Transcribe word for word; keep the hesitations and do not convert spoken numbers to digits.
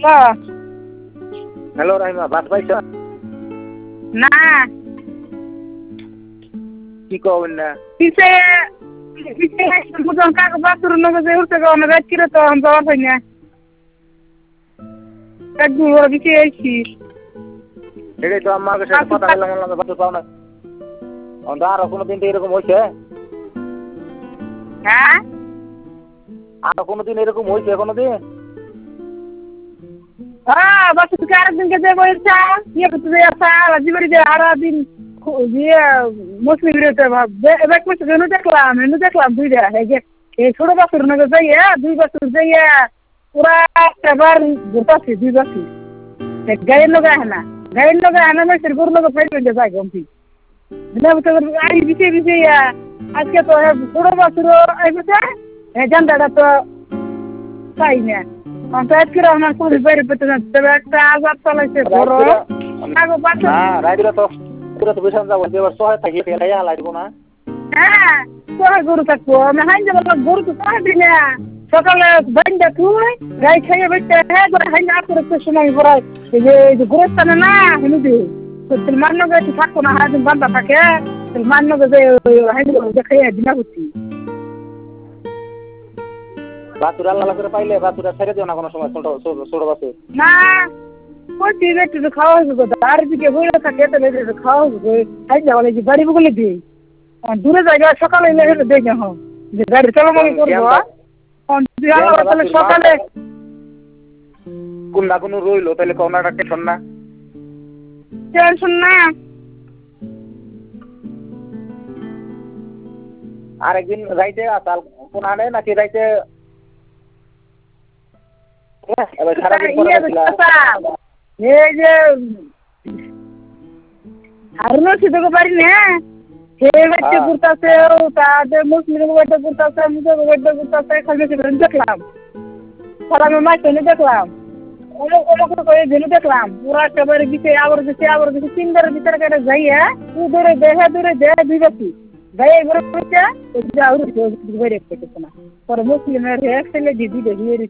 ক হ্যালো রাহিমা, ভাত পাইছ না কি কবেন না? পিছে পিছে বুঝন কাক বাসুর নগে যে উঠতে গো না রাত কিরে তো আমি যাওয়া পাই না এক দু বড় পিছে আইছি এটাই তো আমার সাথে কথা বললাম, বললাম ভাত পাও না। অন্ধ আরো কোনোদিন তো এরকম হয়েছে? হ্যাঁ আরো কোনোদিন এরকম হয়েছে কোনোদিন? হ্যাঁ বাসু তুই আরেকদিনকে যে বলছা ইয়ে করতে যে আসা রাজিবাড়ি যে আরো দিন ইয়ে মুসলিম রেতে এবার কিছু জন্য দেখলাম এনে দেখলাম দুইটা এই যে এই ছোট বাসুর নগে যাইয়া দুই বাসুর যাইয়া পুরা এবার ঘুরতাছি দুই বাসুর গাড়ির লগে আহে না গাড়ির লগে আহে না মেসের গরুর লগে ফাইট হয়ে যায় গমতি গাড়ি বিছে বিছে আজকে তো ছোট বাসুর আইসে হ্যাঁ জানটা তো তাই না আজকে আমার পুলিশ বাইরে পেতে যাচ্ছে একটা আজাদ চালাইছে বড় না রাইদিরা তো পুরো তো বিশাল যাবো এবার সহায় থাকি ফেলাইয়া লাগবো না। হ্যাঁ সহায় গরু থাকবো আমি হাইন যাবো গরু তো সহায় দিই না সকালে বাইন্দা তুই গাই খাইয়ে বেঁচে হ্যাঁ হাইন আসলে একটু সময় পড়ায় এই যে এই যে গোরস্থানে না হেনু দি মান নগে একটু থাকবো না হাইন বান্ধা থাকে মান নগে যে হাইন খাইয়ে দিনা করছি বাছুর আল্লাহ করে পাইলে বাছুরা ছেড়ে দিও না কোনো সময় ছোট ছোট বাছুর না কই দিন একটু খাওয়া হয়েছে তো আর দিকে বইলে থাকে তো একটু খাওয়া হয়েছে হাই যাওয়া যে গাড়ি বগলে দিই দূরে জায়গা সকালে এলে হেঁটে দেখে হ্যাঁ যে গাড়ি চলাচল করবো তাহলে সকালে কোন না কোনো রইলো তাহলে কোনাটা টেনশন না টেনশন না আরেকদিন রাইতে আসাল কোন আনে নাকি রাইতে এবার সারাদিন এই যে হারুন সিদ্ধ পারি না সে বাড়িতে ঘুরতেছে তাদের মুসলিম বাড়িতে ঘুরতেছে মুসলিম বাড়িতে ঘুরতেছে খালি দেখলাম সালামে মাছ এনে দেখলাম অমুক অমুক করে জেনে দেখলাম পুরা একেবারে গেছে আবার গেছে আবার গেছে তিন বারের ভিতরে কেটে যাইয়া তুই ধরে দেহে ধরে দেহে দুই বাকি গায়ে ঘুরে পড়েছে বাইরে পেটেছে না পরে মুসলিমের ছেলে দিদি দেখি